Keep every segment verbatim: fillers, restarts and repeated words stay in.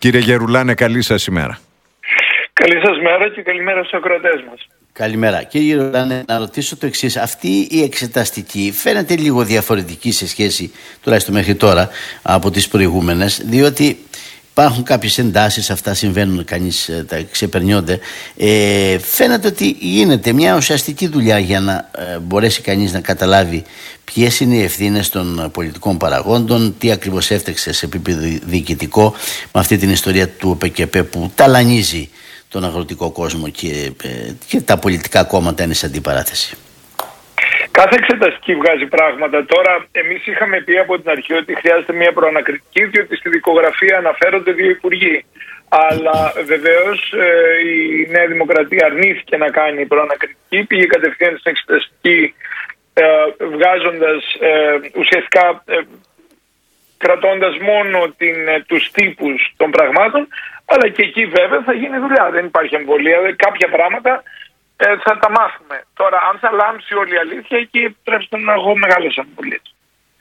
Κύριε Γερουλάνε, καλή σας ημέρα. Καλή σας μέρα και καλημέρα στους ακροατές μας. Καλημέρα. Κύριε Γερουλάνε, να ρωτήσω το εξής. Αυτή η εξεταστική φαίνεται λίγο διαφορετική σε σχέση, τουλάχιστον μέχρι τώρα, από τις προηγούμενες, διότι υπάρχουν κάποιες εντάσεις, αυτά συμβαίνουν, κανείς τα ξεπερνιόνται. Ε, φαίνεται ότι γίνεται μια ουσιαστική δουλειά για να ε, μπορέσει κανείς να καταλάβει ποιες είναι οι ευθύνες των πολιτικών παραγόντων, τι ακριβώς έφταξε σε επίπεδο διοικητικό με αυτή την ιστορία του ΟΠΕΚΕΠΕ που ταλανίζει τον αγροτικό κόσμο και, ε, και τα πολιτικά κόμματα είναι σε αντιπαράθεση. Κάθε εξεταστική βγάζει πράγματα. Τώρα, εμείς είχαμε πει από την αρχή ότι χρειάζεται μια προανακριτική, διότι στη δικογραφία αναφέρονται δύο υπουργοί. Αλλά βεβαίως ε, η Νέα Δημοκρατία αρνήθηκε να κάνει προανακριτική, πήγε κατευθείαν στην εξεταστική, ε, βγάζοντας ε, ουσιαστικά ε, κρατώντας μόνο την, ε, τους τύπους των πραγμάτων, αλλά και εκεί βέβαια θα γίνει δουλειά. Δεν υπάρχει εμβολία. Κάποια πράγματα Ε, θα τα μάθουμε. Τώρα, αν θα λάμψει όλη η αλήθεια, εκεί επιτρέψτε να έχω μεγάλες αμφιβολίες.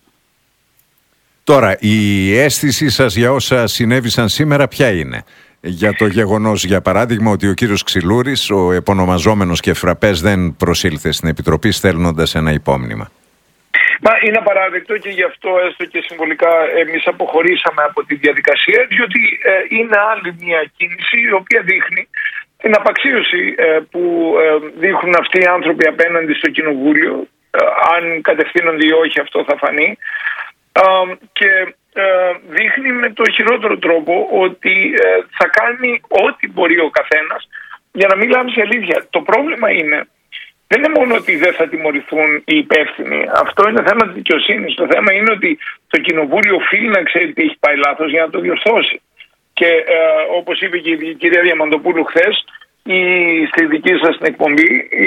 Τώρα, η αίσθησή σας για όσα συνέβησαν σήμερα ποια είναι? Για το γεγονός, για παράδειγμα, ότι ο κύριος Ξυλούρης, ο επωνομαζόμενος και φραπές, δεν προσήλθε στην Επιτροπή στέλνοντας ένα υπόμνημα. Μα είναι απαράδεκτο και γι' αυτό έστω και συμβολικά εμείς αποχωρήσαμε από τη διαδικασία, διότι ε, είναι άλλη μια κίνηση η οποία δείχνει την απαξίωση ε, που ε, δείχνουν αυτοί οι άνθρωποι απέναντι στο Κοινοβούλιο. Ε, αν κατευθύνονται ή όχι, αυτό θα φανεί. Ε, και ε, δείχνει με το χειρότερο τρόπο ότι ε, θα κάνει ό,τι μπορεί ο καθένας για να μην λάμψει αλήθεια. Το πρόβλημα είναι, δεν είναι μόνο ότι δεν θα τιμωρηθούν οι υπεύθυνοι. Αυτό είναι θέμα της δικαιοσύνης. Το θέμα είναι ότι το Κοινοβούλιο οφείλει να ξέρει τι έχει πάει λάθος για να το διορθώσει. Και ε, όπως είπε και η κυρία Διαμαντοπούλου χθες, η, στη δική σας την εκπομπή, η,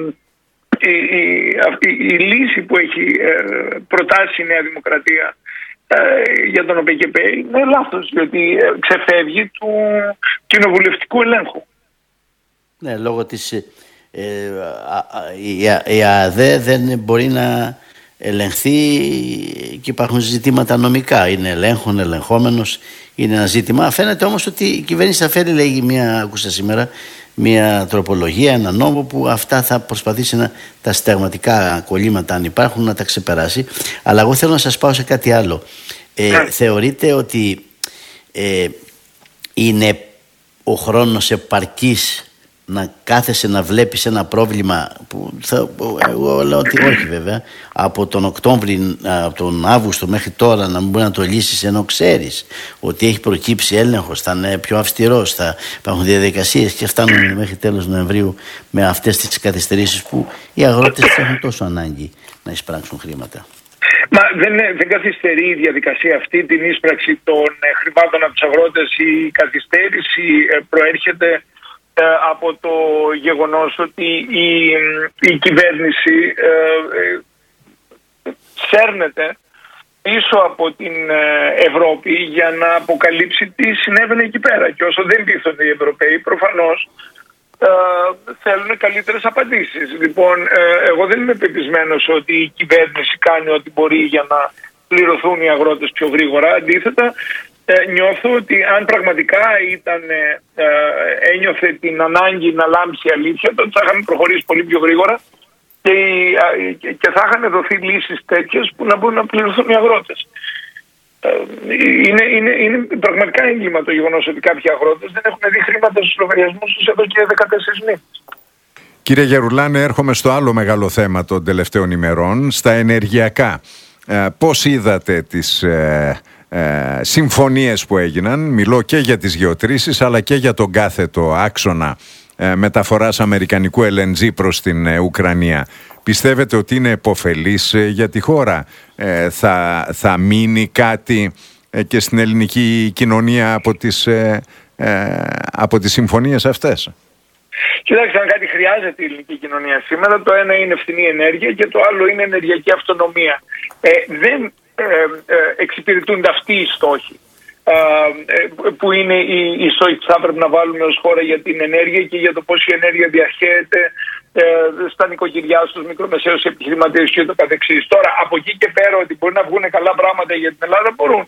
η, η, η, η λύση που έχει ε, προτάσει η Νέα Δημοκρατία ε, για τον ΟΠΕΚΕΠΕ είναι λάθος, διότι ε, ξεφεύγει του κοινοβουλευτικού ελέγχου. Ναι, λόγω της ε, α, α, η, η ΑΔΕ δεν μπορεί να ελεγχθεί και υπάρχουν ζητήματα νομικά. Είναι ελέγχον, ελεγχόμενος, είναι ένα ζήτημα. Φαίνεται όμως ότι η κυβέρνηση θα φέρει, λέγει, μια, ακούσα σήμερα, μια τροπολογία, ένα νόμο που αυτά θα προσπαθήσει να, τα συνταγματικά κολλήματα, αν υπάρχουν, να τα ξεπεράσει. Αλλά εγώ θέλω να σας πάω σε κάτι άλλο. Ε, θεωρείτε ότι ε, είναι ο χρόνος επαρκής να κάθεσαι να βλέπεις ένα πρόβλημα που θα, εγώ λέω ότι όχι βέβαια, από τον Οκτώβρη, από τον Αύγουστο μέχρι τώρα να μην μπορεί να το λύσεις, ενώ ξέρεις ότι έχει προκύψει έλεγχος, θα είναι πιο αυστηρός, θα υπάρχουν διαδικασίες και φτάνουν μέχρι τέλος Νοεμβρίου με αυτές τις καθυστερήσεις που οι αγρότες έχουν τόσο ανάγκη να εισπράξουν χρήματα. Μα δεν, δεν καθυστερεί η διαδικασία αυτή την είσπραξη των ε, χρημάτων από τους αγρότες. Η καθυστέρηση ε, προέρχεται από το γεγονός ότι η, η κυβέρνηση ε, ε, σέρνεται πίσω από την Ευρώπη για να αποκαλύψει τι συνέβαινε εκεί πέρα. Και όσο δεν πείθονται οι Ευρωπαίοι, προφανώς ε, θέλουν καλύτερες απαντήσεις. Λοιπόν, ε, εγώ δεν είμαι πεπισμένος ότι η κυβέρνηση κάνει ό,τι μπορεί για να πληρωθούν οι αγρότες πιο γρήγορα. Αντίθετα, Ε, νιώθω ότι αν πραγματικά ήταν, ε, ένιωθε την ανάγκη να λάμψει η αλήθεια, τότε θα είχαμε προχωρήσει πολύ πιο γρήγορα και, ε, και θα είχαν δοθεί λύσεις τέτοιες που να μπορούν να πληρωθούν οι αγρότες. Ε, είναι, είναι, είναι πραγματικά έγκλημα το γεγονός ότι κάποιοι αγρότες δεν έχουν δει χρήματα στους λογαριασμούς τους εδώ και δεκατέσσερις μήνες. Κύριε Γερουλάνε, έρχομαι στο άλλο μεγάλο θέμα των τελευταίων ημερών, στα ενεργειακά. Ε, πώς είδατε τις ε, ε, συμφωνίες που έγιναν? Μιλώ και για τις γεωτρήσεις αλλά και για τον κάθετο άξονα ε, μεταφοράς αμερικανικού ελ εν τζι προς την ε, Ουκρανία. Πιστεύετε ότι είναι επωφελής ε, για τη χώρα? Ε, θα, θα μείνει κάτι ε, και στην ελληνική κοινωνία από τις, ε, ε, από τις συμφωνίες αυτές? Κοιτάξτε, αν κάτι χρειάζεται η ελληνική κοινωνία σήμερα, το ένα είναι φθηνή ενέργεια και το άλλο είναι ενεργειακή αυτονομία. Ε, δεν ε, ε, εξυπηρετούνται αυτοί οι στόχοι, ε, ε, που είναι οι, οι στόχοι που θα έπρεπε να βάλουμε ως χώρα για την ενέργεια και για το πώς η ενέργεια διαχέεται ε, στα νοικοκυριά, στους μικρομεσαίους επιχειρηματίες και το καθεξής. Τώρα, από εκεί και πέρα ότι μπορεί να βγουν καλά πράγματα για την Ελλάδα, μπορούν.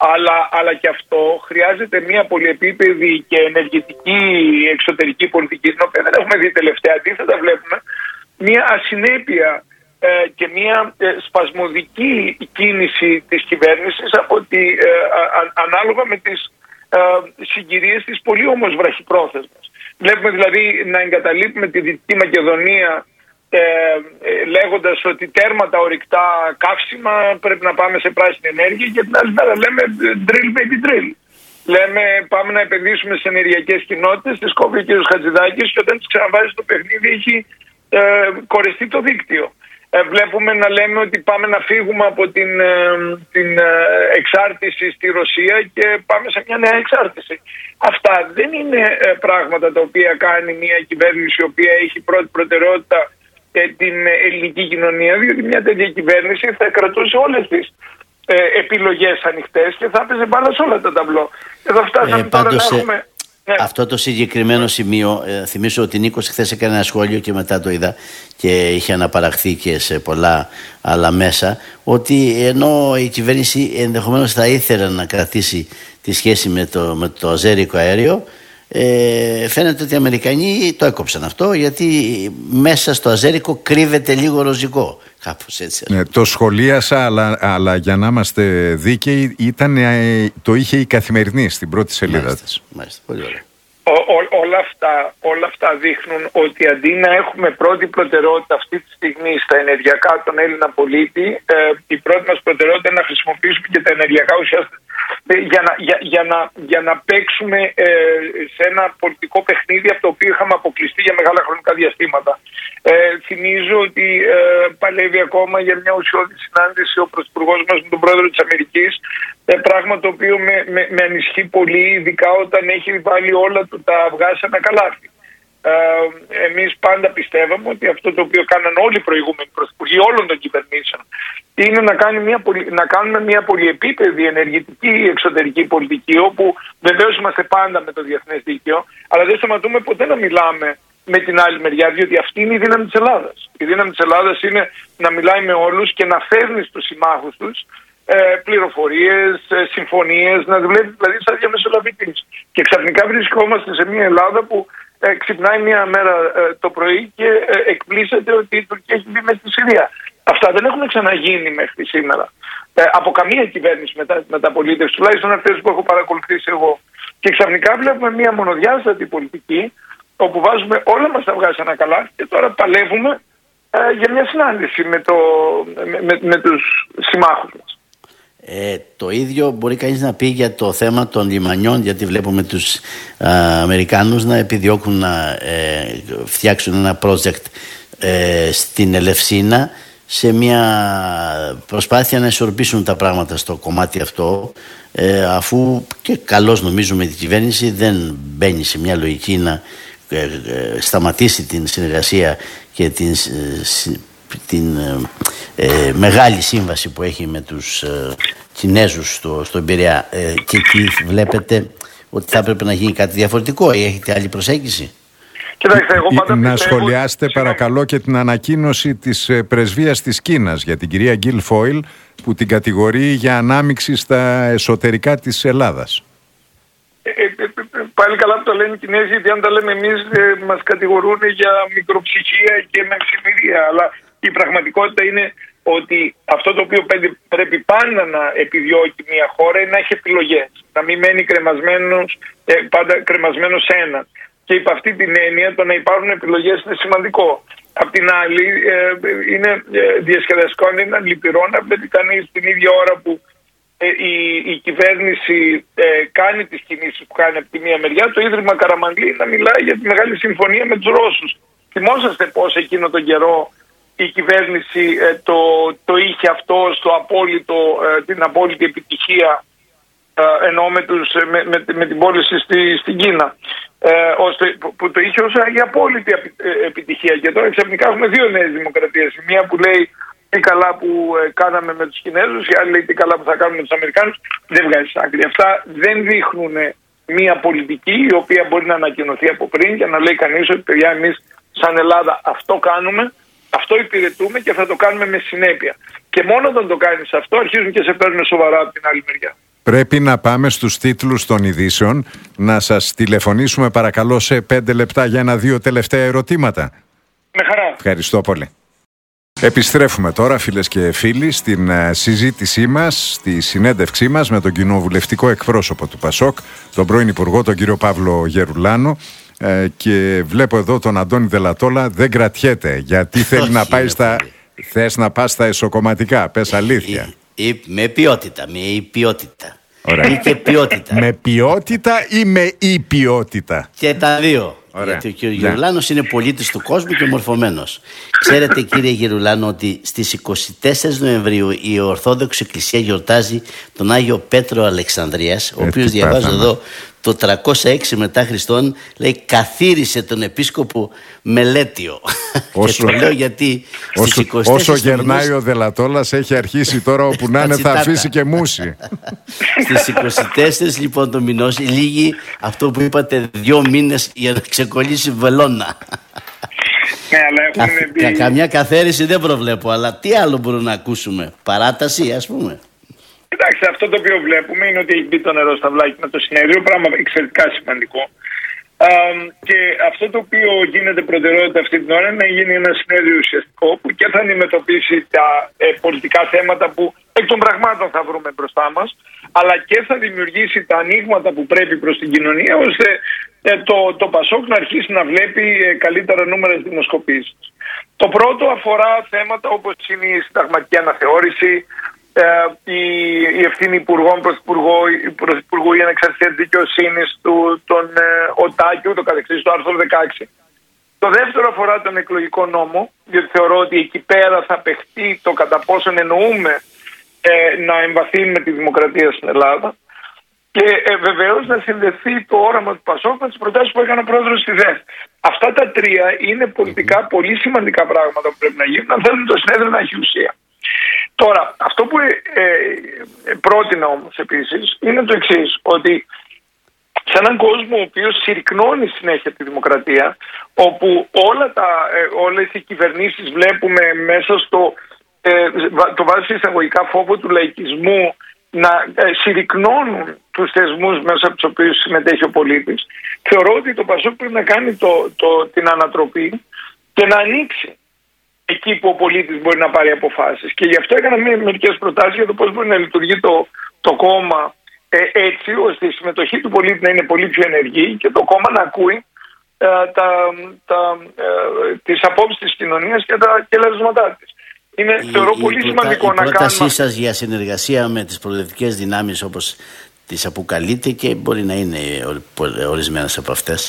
Αλλά, αλλά και αυτό χρειάζεται μια πολυεπίπεδη και ενεργητική εξωτερική πολιτική, την οποία δεν έχουμε δει τελευταία. Αντίθετα, βλέπουμε μια ασυνέπεια ε, και μια ε, σπασμωδική κίνηση της κυβέρνησης από τη, ε, α, ανάλογα με τις ε, συγκυρίες της, πολύ όμως βραχυπρόθεσμας. Βλέπουμε δηλαδή να εγκαταλείπουμε τη Δυτική Μακεδονία Ε, ε, λέγοντας ότι τέρμα τα ορυκτά καύσιμα, πρέπει να πάμε σε πράσινη ενέργεια, και την άλλη μέρα λέμε drill baby drill. Λέμε πάμε να επενδύσουμε σε ενεργειακές κοινότητες, τις κόβει ο κ. Χατζηδάκης, και όταν τις ξαναβάζει στο παιχνίδι έχει ε, κορεστεί το δίκτυο. Ε, βλέπουμε να λέμε ότι πάμε να φύγουμε από την, ε, την ε, εξάρτηση στη Ρωσία και πάμε σε μια νέα εξάρτηση. Αυτά δεν είναι ε, πράγματα τα οποία κάνει μια κυβέρνηση η οποία έχει πρώτη προτεραιότητα την ελληνική κοινωνία, διότι μια τέτοια κυβέρνηση θα κρατούσε όλες τις ε, επιλογές ανοιχτές και θα έπαιζε μπάλα σε όλα τα ταμπλό. Εδώ φτάσαμε ε, τώρα να έχουμε... Ναι. Αυτό το συγκεκριμένο σημείο, ε, θυμίσω ότι Νίκος χθες έκανε ένα σχόλιο και μετά το είδα και είχε αναπαραχθεί και σε πολλά άλλα μέσα, ότι ενώ η κυβέρνηση ενδεχομένως θα ήθελε να κρατήσει τη σχέση με το, με το αζέρικο αέριο, Ε, φαίνεται ότι οι Αμερικανοί το έκοψαν αυτό, γιατί μέσα στο αζέρικο κρύβεται λίγο ροζικό, κάπως έτσι. Ναι, το σχολίασα, αλλά, αλλά για να είμαστε δίκαιοι, ήταν, ε, το είχε η Καθημερινή στην πρώτη σελίδα της. Μάλιστα, πολύ ωραία. Ό, ό, όλα, αυτά, όλα αυτά δείχνουν ότι αντί να έχουμε πρώτη προτεραιότητα αυτή τη στιγμή στα ενεργειακά τον Έλληνα πολίτη, ε, η πρώτη μας προτεραιότητα είναι να χρησιμοποιήσουμε και τα ενεργειακά ουσιαστικά για να, για, για να, για να παίξουμε ε, σε ένα πολιτικό παιχνίδι από το οποίο είχαμε αποκλειστεί για μεγάλα χρονικά διαστήματα. Ε, θυμίζω ότι ε, παλεύει ακόμα για μια ουσιώδη συνάντηση ο Πρωθυπουργός μας με τον Πρόεδρο της Αμερικής, ε, πράγμα το οποίο με, με, με ανισχύει πολύ, ειδικά όταν έχει βάλει όλα του τα αυγά σε ένα καλάθι. Ε, εμείς πάντα πιστεύαμε ότι αυτό το οποίο κάναν όλοι οι προηγούμενοι πρωθυπουργοί όλων των κυβερνήσεων είναι να, κάνει μια, να κάνουμε μια πολυεπίπεδη ενεργητική εξωτερική πολιτική, όπου βεβαίως είμαστε πάντα με το διεθνές δίκαιο, αλλά δεν σταματούμε ποτέ να μιλάμε με την άλλη μεριά, διότι αυτή είναι η δύναμη της Ελλάδας. Η δύναμη της Ελλάδας είναι να μιλάει με όλους και να φέρνει στους συμμάχους τους ε, πληροφορίες, ε, συμφωνίες, να δουλεύει δηλαδή σαν διαμεσολαβητής. Και ξαφνικά βρισκόμαστε σε μια Ελλάδα που ε, ξυπνάει μια μέρα ε, το πρωί και ε, εκπλήσεται ότι η Τουρκία έχει μπει μέσα στη Συρία. Αυτά δεν έχουν ξαναγίνει μέχρι σήμερα. Ε, από καμία κυβέρνηση μετά την μεταπολίτευση, τουλάχιστον αυτές που έχω παρακολουθήσει εγώ. Και ξαφνικά βλέπουμε μια μονοδιάστατη πολιτική, όπου βάζουμε όλα μας τα αυγά σε ένα καλάθι και τώρα παλεύουμε ε, για μια συνάντηση με, το, με, με, με τους συμμάχους μας. Ε, το ίδιο μπορεί κανείς να πει για το θέμα των λιμανιών, γιατί βλέπουμε τους α, Αμερικάνους να επιδιώκουν να ε, φτιάξουν ένα project ε, στην Ελευσίνα, σε μια προσπάθεια να ισορροπήσουν τα πράγματα στο κομμάτι αυτό, ε, αφού και καλώς νομίζουμε η κυβέρνηση δεν μπαίνει σε μια λογική να ε, ε, σταματήσει την συνεργασία και την, ε, την ε, μεγάλη σύμβαση που έχει με τους ε, Κινέζους στο, στο Πειραιά, ε, και εκεί βλέπετε ότι θα έπρεπε να γίνει κάτι διαφορετικό, ή έχετε άλλη προσέγγιση? Κοιτάξτε, εγώ πάντα να πιστεύω... σχολιάσετε παρακαλώ και την ανακοίνωση της πρεσβείας της Κίνας για την κυρία Γκίλ Φόιλ, που την κατηγορεί για ανάμειξη στα εσωτερικά της Ελλάδας. Ε, ε, ε, πάλι καλά που το λένε οι Κινέζοι, γιατί αν τα λέμε εμείς ε, μας κατηγορούν για μικροψυχία και μεξιμηρία. Αλλά η πραγματικότητα είναι ότι αυτό το οποίο πρέπει πάντα να επιδιώκει μια χώρα είναι να έχει επιλογές. Να μην μένει κρεμασμένος, ε, πάντα κρεμασμένος σε ένα. Και υπ' αυτή την έννοια το να υπάρχουν επιλογές είναι σημαντικό. Απ' την άλλη, ε, είναι ε, διασκεδαστικό, είναι λυπηρό να βλέπει κανείς την ίδια ώρα που ε, η, η κυβέρνηση ε, κάνει τις κινήσεις που κάνει από τη μία μεριά, το Ίδρυμα Καραμανλή να μιλάει για τη μεγάλη συμφωνία με τους Ρώσους. Θυμόσαστε πώς εκείνο τον καιρό η κυβέρνηση ε, το, το είχε αυτό στο απόλυτο, ε, την απόλυτη επιτυχία, ε, ενώ με, τους, με, με, με την πώληση στη, στην Κίνα. Ε, ώστε, που το είχε ως η απόλυτη επιτυχία. Και τώρα ξαφνικά έχουμε δύο νέες δημοκρατίες. Η μία που λέει τι καλά που ε, κάναμε με τους Κινέζους, η άλλη λέει τι καλά που θα κάνουμε με τους Αμερικάνους. Δεν βγάζει άκρη. Αυτά δεν δείχνουν μια πολιτική η οποία μπορεί να ανακοινωθεί από πριν και να λέει κανείς ότι παιδιά, εμείς σαν Ελλάδα αυτό κάνουμε, αυτό υπηρετούμε και θα το κάνουμε με συνέπεια. Και μόνο όταν το κάνεις αυτό αρχίζουν και σε παίρνουν σοβαρά από την άλλη μεριά. Πρέπει να πάμε στους τίτλους των ειδήσεων. Να σας τηλεφωνήσουμε παρακαλώ σε πέντε λεπτά για ένα-δύο τελευταία ερωτήματα. Με χαρά. Ευχαριστώ πολύ. Επιστρέφουμε τώρα, φίλες και φίλοι, στην συζήτησή μας, στη συνέντευξή μας με τον κοινοβουλευτικό εκπρόσωπο του ΠΑΣΟΚ, τον πρώην Υπουργό, τον κύριο Παύλο Γερουλάνο. Ε, και βλέπω εδώ τον Αντώνη Δελατόλα, δεν κρατιέται γιατί θέλει να πάει στα... Θες να πας στα εσωκομματικά, πες αλήθεια. Ή, ή, με ποιότητα, με η ποιότητα. Ωραία. Ή και ποιότητα. Με ποιότητα ή με η ποιότητα? Και τα δύο. Ωραία. Γιατί ο κύριος Γερουλάνος είναι πολίτης του κόσμου και μορφωμένος. Ξέρετε, κύριε Γερουλάνο, ότι στις εικοστή τέταρτη Νοεμβρίου η Ορθόδοξη Εκκλησία γιορτάζει τον Άγιο Πέτρο Αλεξανδρίας, ο ε, οποίος, διαβάζω εδώ, το τριακόσια έξι μετά Χριστόν, λέει, καθήρισε τον επίσκοπο Μελέτιο. Όσο, και το λέω γιατί όσο, στις όσο γερνάει ο Δελατόλας έχει αρχίσει τώρα όπου να είναι θα αφήσει και μουσι. Στις εικοστή τέταρτη λοιπόν το μηνός λύγει αυτό που είπατε, δύο μήνες για να ξεκολλήσει βελόνα. Ναι, αλλά έχουμε Κα, κα, καμιά καθαίρεση δεν προβλέπω, αλλά τι άλλο μπορούμε να ακούσουμε? Παράταση, ας πούμε. Εντάξει, αυτό το οποίο βλέπουμε είναι ότι έχει μπει το νερό στα βλάκια με το συνέδριο, πράγμα εξαιρετικά σημαντικό. Α, και αυτό το οποίο γίνεται προτεραιότητα αυτή την ώρα είναι να γίνει ένα συνέδριο ουσιαστικό που και θα αντιμετωπίσει τα ε, πολιτικά θέματα που εκ των πραγμάτων θα βρούμε μπροστά μας, αλλά και θα δημιουργήσει τα ανοίγματα που πρέπει προς την κοινωνία, ώστε ε, το, το ΠΑΣΟΚ να αρχίσει να βλέπει ε, καλύτερα νούμερα στις δημοσκοπήσεις. Το πρώτο αφορά θέματα όπως είναι η συνταγματική αναθεώρηση, η, η ευθύνη υπουργών, πρωθυπουργού, πρωθυπουργού η ανεξαρτησία της δικαιοσύνης, του, τον ε, ΟΤΑ και ούτω καθεξής, το άρθρο δεκαέξι. Το δεύτερο αφορά τον εκλογικό νόμο, διότι θεωρώ ότι εκεί πέρα θα παιχτεί το κατά πόσον εννοούμε ε, να εμβαθύνουμε τη δημοκρατία στην Ελλάδα. Και ε, βεβαίως να συνδεθεί το όραμα του ΠΑΣΟΚ με τις προτάσεις που έκανε ο πρόεδρος στη ΔΕΘ. Αυτά τα τρία είναι πολιτικά πολύ σημαντικά πράγματα που πρέπει να γίνουν, αν θέλουμε το συνέδριο να έχει ουσία. Τώρα, αυτό που ε, ε, πρότεινα όμως επίσης είναι το εξής, ότι σε έναν κόσμο ο οποίος συρρυκνώνει συνέχεια τη δημοκρατία, όπου όλα τα, ε, όλες οι κυβερνήσεις βλέπουμε μέσα στο, ε, το βάζει εισαγωγικά φόβο του λαϊκισμού, να ε, συρρυκνώνουν τους θεσμούς μέσα από τους οποίους συμμετέχει ο πολίτης, θεωρώ ότι το ΠΑΣΟΚ πρέπει να κάνει το, το, την ανατροπή και να ανοίξει εκεί που ο πολίτης μπορεί να πάρει αποφάσεις. Και γι' αυτό έκανα μερικές προτάσεις για το πώς μπορεί να λειτουργεί το, το κόμμα ε, έτσι, ώστε η συμμετοχή του πολίτη να είναι πολύ πιο ενεργή και το κόμμα να ακούει ε, τα, τα, ε, τις απόψεις της κοινωνίας και τα κελαρίσματά της. Είναι, η, θεωρώ, η, πολύ η σημαντικό προτα... να κάνουμε... Η πρότασή σας για συνεργασία με τις προοδευτικές δυνάμεις, όπως τις αποκαλείτε, και μπορεί να είναι ορισμένες από αυτές,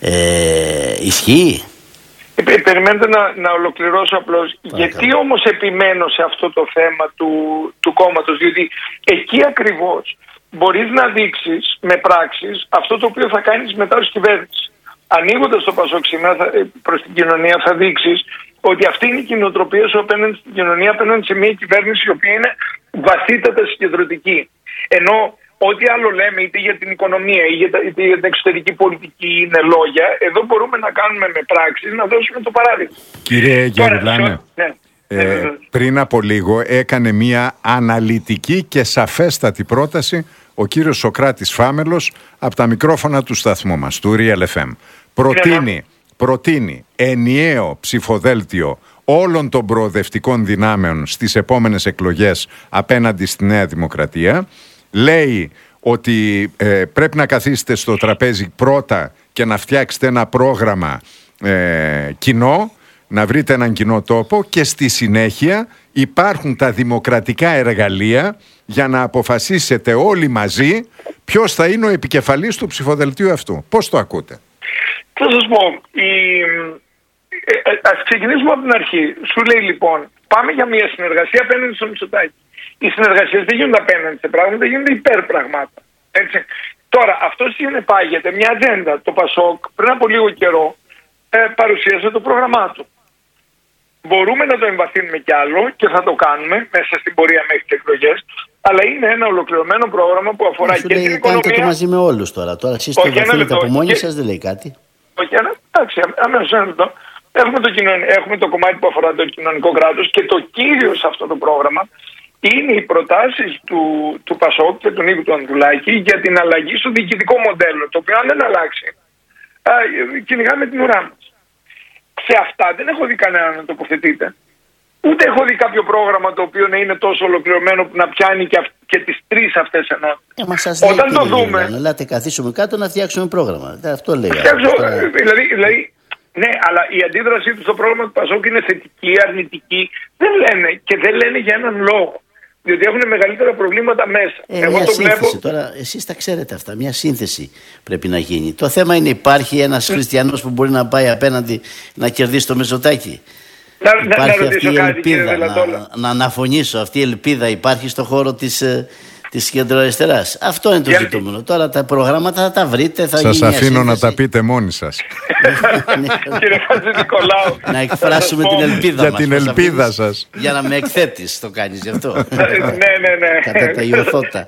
ε, ισχύει? Ε, περιμένετε να, να ολοκληρώσω απλώς. Γιατί όμως επιμένω σε αυτό το θέμα του, του κόμματος? Διότι εκεί ακριβώς μπορείς να δείξεις με πράξεις αυτό το οποίο θα κάνεις μετά ως κυβέρνηση. Ανοίγοντας το ΠΑΣΟΚ σήμερα προς την κοινωνία, θα δείξεις ότι αυτή είναι η κοινοτροπία σου απέναντι στην κοινωνία, απέναντι σε μια κυβέρνηση η οποία είναι βαθύτατα συγκεντρωτική. Ενώ ό,τι άλλο λέμε, είτε για την οικονομία είτε για την εξωτερική πολιτική, είναι λόγια, εδώ μπορούμε να κάνουμε με πράξεις, να δώσουμε το παράδειγμα. Κύριε Γερουλάνε, ναι. ε, πριν από λίγο έκανε μια αναλυτική και σαφέστατη πρόταση ο κύριος Σωκράτης Φάμελος από τα μικρόφωνα του σταθμού μας, του Real εφ εμ. Προτείνει, ναι. προτείνει ενιαίο ψηφοδέλτιο όλων των προοδευτικών δυνάμεων στις επόμενες εκλογές απέναντι στη Νέα Δημοκρατία. Λέει ότι ε, πρέπει να καθίσετε στο τραπέζι πρώτα και να φτιάξετε ένα πρόγραμμα ε, κοινό, να βρείτε έναν κοινό τόπο, και στη συνέχεια υπάρχουν τα δημοκρατικά εργαλεία για να αποφασίσετε όλοι μαζί ποιος θα είναι ο επικεφαλής του ψηφοδελτίου αυτού. Πώς το ακούτε? Θα σας πω, η... ε, ε, ας ξεκινήσουμε από την αρχή. Σου λέει λοιπόν, πάμε για μια συνεργασία απέναντι στο Μητσοτάκη. Οι συνεργασίες δεν γίνονται απέναντι σε πράγματα, γίνονται υπέρ πραγμάτων. Έτσι. Τώρα, αυτό συνεπάγεται μια ατζέντα. Το ΠΑΣΟΚ πριν από λίγο καιρό ε, παρουσίασε το πρόγραμμά του. Μπορούμε να το εμβαθύνουμε κι άλλο και θα το κάνουμε μέσα στην πορεία μέχρι τις εκλογές, αλλά είναι ένα ολοκληρωμένο πρόγραμμα που αφορά και λέει, την οικονομία. Κάντε το μαζί με όλους τώρα. Τώρα εσείς το εμβαθύνετε από μόνοι σας, δεν λέει κάτι. Όχι, εντάξει, αμέσως ένα λεπτό. Έχουμε το, κοινωνι... Έχουμε το κομμάτι που αφορά το κοινωνικό κράτος και το κύριο σε αυτό το πρόγραμμα είναι οι προτάσεις του, του Πασόκ και του Νίκου του Ανδρουλάκη για την αλλαγή στο διοικητικό μοντέλο, το οποίο αν δεν αλλάξει, α, κυνηγάμε την ουρά μας. Σε αυτά δεν έχω δει κανένα να τοποθετείται. Ούτε έχω δει κάποιο πρόγραμμα το οποίο να είναι τόσο ολοκληρωμένο που να πιάνει και, αυ- και τις τρεις αυτές ενότητες. Ε, μα σας Όταν λέει, το κύριε δούμε. Γερουλάνο, ελάτε καθίσουμε κάτω να φτιάξουμε πρόγραμμα. Αυτό λέει. Φτιάξω, Τώρα... δηλαδή, δηλαδή, ναι, αλλά η αντίδρασή του στο πρόγραμμα του Πασόκ είναι θετική, αρνητική. Δεν λένε και δεν λένε για έναν λόγο. Διότι έχουν μεγαλύτερα προβλήματα μέσα. Ε, Εγώ μια το σύνθεση. βλέπω. Τώρα, εσείς τα ξέρετε αυτά. Μια σύνθεση πρέπει να γίνει. Το θέμα είναι, υπάρχει ένας χριστιανός που μπορεί να πάει απέναντι να κερδίσει το Μητσοτάκη. Να, να, Υπάρχει να αυτή ρωτήσω η κάτι, κύριε ελπίδα, Δελατόλα. να, να αναφωνήσω. Αυτή η ελπίδα υπάρχει στον χώρο της, ε, της κεντροαριστεράς. Αυτό είναι το Για... ζητούμενο. Τώρα τα προγράμματα θα τα βρείτε. Θα Σας γίνει μια αφήνω να σύνθεση. τα πείτε μόνοι σας. Κύριε Χατζηνικολάου. Να εκφράσουμε την ελπίδα Για μας. την Πώς ελπίδα αφήνεις? σας. Για να με εκθέτεις το κάνεις γι' αυτό. Ναι, ναι, ναι. Κατά τα ιωθώτα.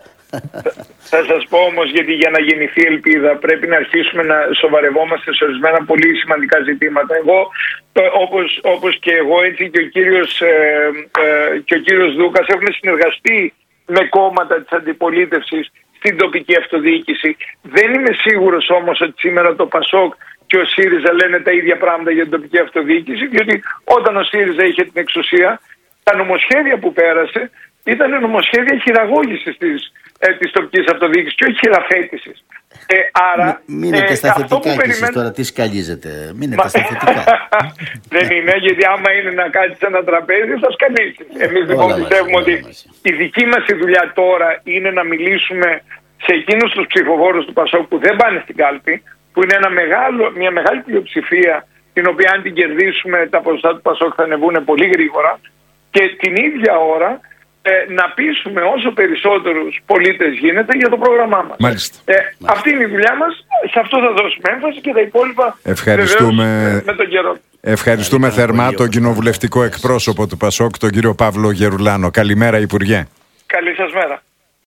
Θα σας πω όμως, γιατί για να γεννηθεί ελπίδα πρέπει να αρχίσουμε να σοβαρευόμαστε σε ορισμένα πολύ σημαντικά ζητήματα. Εγώ, το, όπως, όπως και εγώ, έτσι και ο κύριος, ε, ε, και ο κύριος Δούκας έχουν συνεργαστεί με κόμματα της αντιπολίτευσης στην τοπική αυτοδιοίκηση. Δεν είμαι σίγουρος όμως ότι σήμερα το Πασόκ και ο ΣΥΡΙΖΑ λένε τα ίδια πράγματα για την τοπική αυτοδιοίκηση, διότι όταν ο ΣΥΡΙΖΑ είχε την εξουσία, τα νομοσχέδια που πέρασε ήταν νομοσχέδια χειραγώγησης της, ε, της τοπικής αυτοδιοίκησης και όχι χειραφέτησης. Ε, άρα, Μείνετε ε, στα αυτό θετικά που και εσείς περιμένω... τώρα τι σκαλίζετε. Μείνετε στα θετικά. Δεν είναι, γιατί άμα είναι να κάτσεις σε ένα τραπέζι θα σκαλίσεις. Εμείς λοιπόν Όλα πιστεύουμε μαζί, όλα ότι μαζί. η δική μας η δουλειά τώρα είναι να μιλήσουμε σε εκείνους τους ψηφοφόρους του Πασόκ που δεν πάνε στην κάλπη, που είναι ένα μεγάλο, μια μεγάλη πλειοψηφία, την οποία αν την κερδίσουμε τα ποσοστά του Πασόκ θα ανεβούν πολύ γρήγορα, και την ίδια ώρα ε, να πείσουμε όσο περισσότερους πολίτες γίνεται για το πρόγραμμά μας. Μάλιστα. Ε, αυτή είναι η δουλειά μας, σε αυτό θα δώσουμε έμφαση και τα υπόλοιπα Ευχαριστούμε. βεβαίως, με τον καιρό. Ευχαριστούμε Καλή θερμά παραγωγή, τον ο κοινοβουλευτικό Πασόκ. εκπρόσωπο του Πασόκ, τον κύριο Παύλο Γερουλάνο. Καλημέρα, Υπουργέ. Καλή σας μέρα.